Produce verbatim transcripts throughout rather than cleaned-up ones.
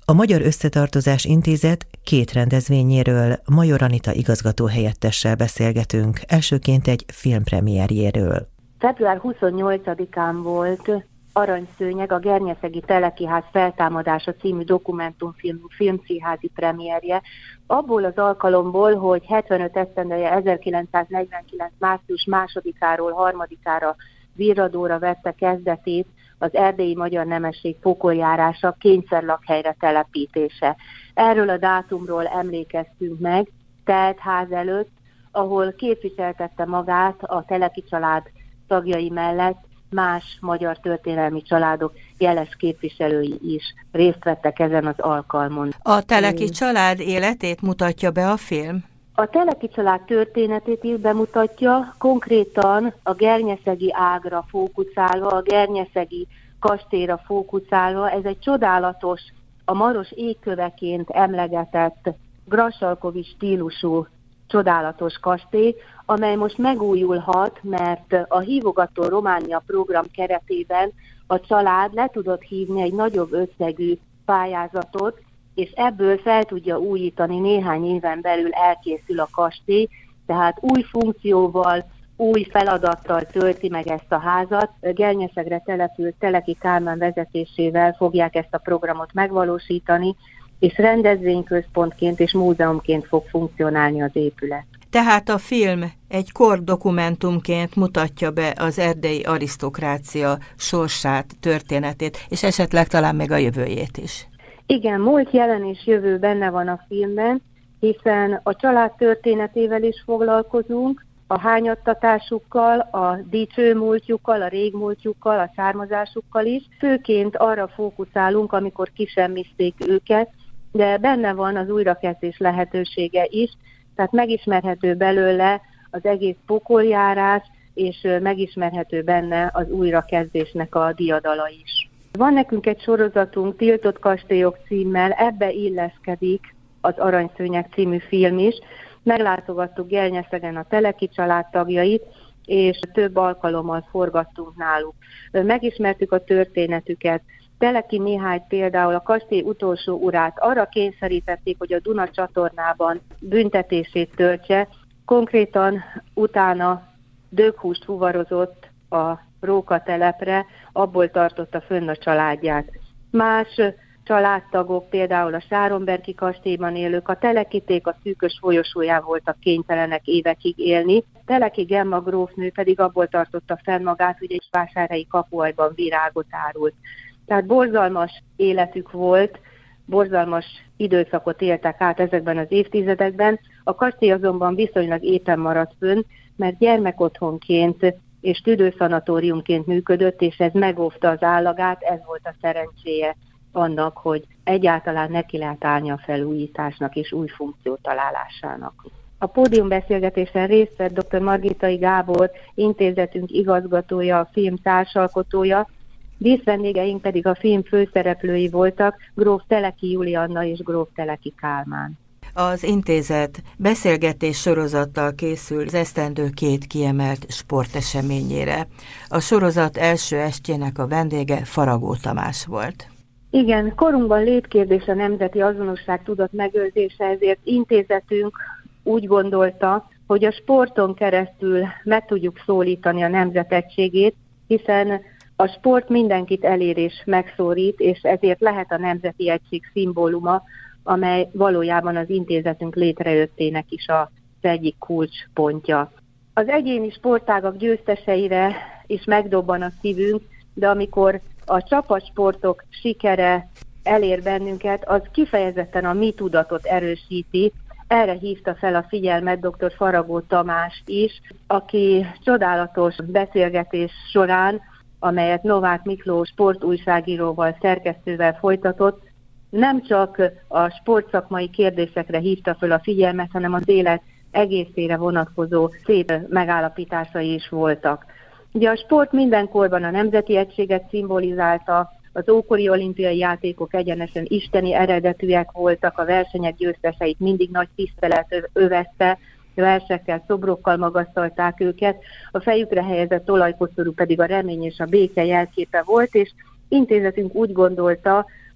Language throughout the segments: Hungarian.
A Magyar Összetartozás Intézet két rendezvényéről Major Anita igazgató helyettessel beszélgetünk, elsőként egy filmpremierjéről. február huszonnyolcadikán volt Aranyszőnyeg, a Gernyeszegi Telekiház feltámadása című dokumentumfilm filmszínházi premierje. Abból az alkalomból, hogy hetvenöt esztendeje ezerkilencszáznegyvenkilenc. március másodikáról harmadikára virradóra vette kezdetét az erdélyi magyar nemesség pokoljárása, kényszerlakhelyre telepítése. Erről a dátumról emlékeztünk meg teltház előtt, ahol képviseltette magát a Teleki család tagjai mellett más magyar történelmi családok jeles képviselői is részt vettek ezen az alkalmon. A Teleki család életét mutatja be a film? A Teleki család történetét is bemutatja, konkrétan a gernyeszegi ágra fókuszálva, a gernyeszegi kastélyra fókuszálva. Ez egy csodálatos, a Maros égköveként emlegetett grassalkovi stílusú csodálatos kastély, amely most megújulhat, mert a Hívogató Románia program keretében a család le tudott hívni egy nagyobb összegű pályázatot, és ebből fel tudja újítani, néhány éven belül elkészül a kastély, tehát új funkcióval, új feladattal tölti meg ezt a házat. Gernyeszegre települt Teleki Kálmán vezetésével fogják ezt a programot megvalósítani, és rendezvényközpontként és múzeumként fog funkcionálni az épület. Tehát a film egy kordokumentumként mutatja be az erdélyi arisztokrácia sorsát, történetét, és esetleg talán még a jövőjét is. Igen, múlt, jelen és jövő benne van a filmben, hiszen a család történetével is foglalkozunk, a hányattatásukkal, a dicső múltjukkal, a régmúltjukkal, a származásukkal is. Főként arra fókuszálunk, amikor kisemmizték őket, de benne van az újrakezdés lehetősége is, tehát megismerhető belőle az egész pokoljárás, és megismerhető benne az újrakezdésnek a diadala is. Van nekünk egy sorozatunk, Tiltott kastélyok címmel, ebbe illeszkedik az Aranyszőnyeg című film is. Meglátogattuk Gernyeszegen a Teleki család tagjait, és több alkalommal forgattunk náluk. Megismertük a történetüket. Teleki Mihály például, a kastély utolsó urát arra kényszerítették, hogy a Duna csatornában büntetését töltse. Konkrétan utána döghúst fuvarozott a rókatelepre, abból tartotta fönn a családját. Más családtagok, például a Sáronberki kastélyban élők, a telekiték a szűkös folyosóján voltak kénytelenek évekig élni. Teleki Gemma grófnő pedig abból tartotta fenn magát, hogy egy vásárhelyi kapuajban virágot árult. Tehát borzalmas életük volt, borzalmas időszakot éltek át ezekben az évtizedekben. A kastély azonban viszonylag éppen maradt fönn, mert gyermekotthonként és tüdőszanatóriumként működött, és ez megóvta az állagát, ez volt a szerencséje annak, hogy egyáltalán neki lehet állni a felújításnak és új funkció találásának. A pódiumbeszélgetésen részt vett dr. Margitai Gábor, intézetünk igazgatója, a film társalkotója, díszvendégeink pedig a film főszereplői voltak, gróf Teleki Julianna és gróf Teleki Kálmán. Az intézet beszélgetés sorozattal készül az esztendő két kiemelt sporteseményére. A sorozat első estjének a vendége Faragó Tamás volt. Igen, korunkban létkérdés a nemzeti azonosság tudat megőrzése, ezért intézetünk úgy gondolta, hogy a sporton keresztül meg tudjuk szólítani a nemzet egységét, hiszen a sport mindenkit elér és megszólít, és ezért lehet a nemzeti egység szimbóluma, amely valójában az intézetünk létrejöttének is az egyik kulcspontja. Az egyéni sportágak győzteseire is megdobban a szívünk, de amikor a csapatsportok sikere elér bennünket, az kifejezetten a mi tudatot erősíti. Erre hívta fel a figyelmet dr. Faragó Tamás is, aki csodálatos beszélgetés során, amelyet Novák Miklós sportújságíróval, szerkesztővel folytatott, nem csak a sportszakmai kérdésekre hívta fel a figyelmet, hanem az élet egészére vonatkozó szép megállapításai is voltak. Ugye a sport mindenkorban a nemzeti egységet szimbolizálta, az ókori olimpiai játékok egyenesen isteni eredetűek voltak, a versenyek győzteseit mindig nagy tisztelet övezte, versekkel, szobrokkal magasztalták őket, a fejükre helyezett olajkoszorú pedig a remény és a béke jelképe volt, és intézetünk úgy gondolta,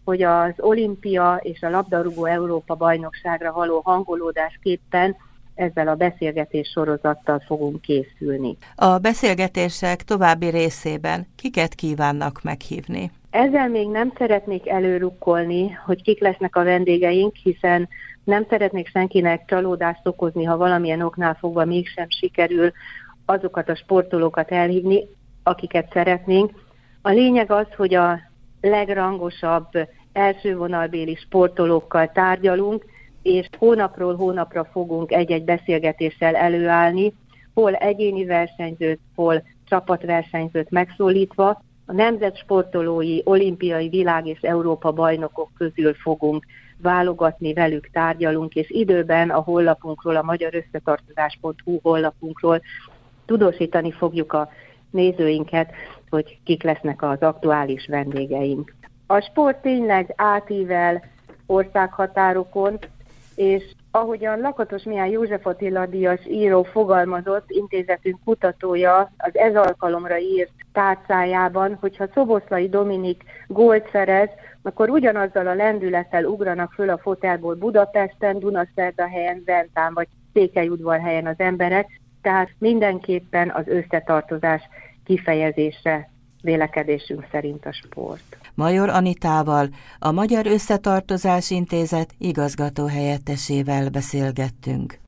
hogy az olimpia és a labdarúgó Európa bajnokságra való hangolódásképpen ezzel a beszélgetés sorozattal fogunk készülni. A beszélgetések további részében kiket kívánnak meghívni? Ezzel még nem szeretnék előrukkolni, hogy kik lesznek a vendégeink, hiszen nem szeretnék senkinek csalódást okozni, ha valamilyen oknál fogva mégsem sikerül azokat a sportolókat elhívni, akiket szeretnénk. A lényeg az, hogy a legrangosabb elsővonalbéli sportolókkal tárgyalunk, és hónapról hónapra fogunk egy-egy beszélgetéssel előállni, hol egyéni versenyzőt, hol csapatversenyzőt megszólítva. A nemzetsportolói, olimpiai, világ és Európa bajnokok közül fogunk válogatni, velük tárgyalunk, és időben a honlapunkról, a magyar összetartozás pont hu honlapunkról tudósítani fogjuk a nézőinket, hogy kik lesznek az aktuális vendégeink. A sport tényleg átível országhatárokon, és ahogyan Lakatos Mihály József Attila díjas író fogalmazott, intézetünk kutatója az ez alkalomra írt tárcájában, hogyha Szoboszlai Dominik gólt szerez, akkor ugyanazzal a lendülettel ugranak föl a fotelból Budapesten, Dunaszerdahelyen, Zentán vagy Székelyudvarhelyen az emberek, tehát mindenképpen az összetartozás kifejezésre vélekedésünk szerint a sport. Major Anitával, a Magyar Összetartozás Intézet igazgató helyettesével beszélgettünk.